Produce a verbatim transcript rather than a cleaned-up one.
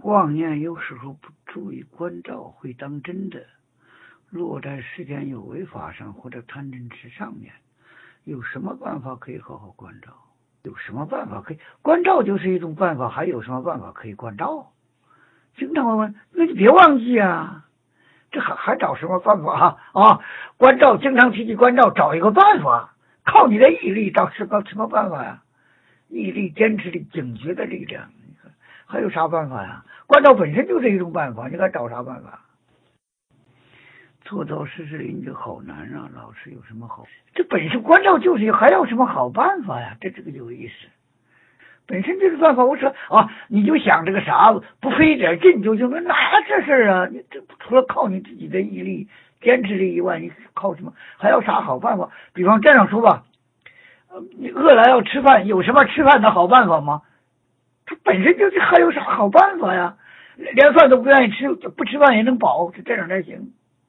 妄念有时候不注意关照会当真的，落在世间有为法上或者贪嗔痴上面。有什么办法可以好好关照？有什么办法可以关照？就是一种办法，还有什么办法可以关照？经常问，那你别忘记啊，这还还找什么办法啊？啊，关照，经常提起关照，找一个办法，靠你的毅力找什么什么办法呀、啊？毅力、坚持力、警觉的力量，你看还有啥办法呀、啊？关照本身就是一种办法，你该找啥办法？做到事事灵就好难啊！老师有什么好？这本身关照就是还有什么好办法呀？这这个有意思，本身就是办法。我说啊，你就想这个啥，不费一点劲就行了，哪这事啊？你这除了靠你自己的毅力、坚持力以外，你靠什么？还有啥好办法？比方这样说吧，呃，你饿了要吃饭，有什么吃饭的好办法吗？这本身就是还有啥好办法呀？连饭都不愿意吃，不吃饭也能饱，这样才行。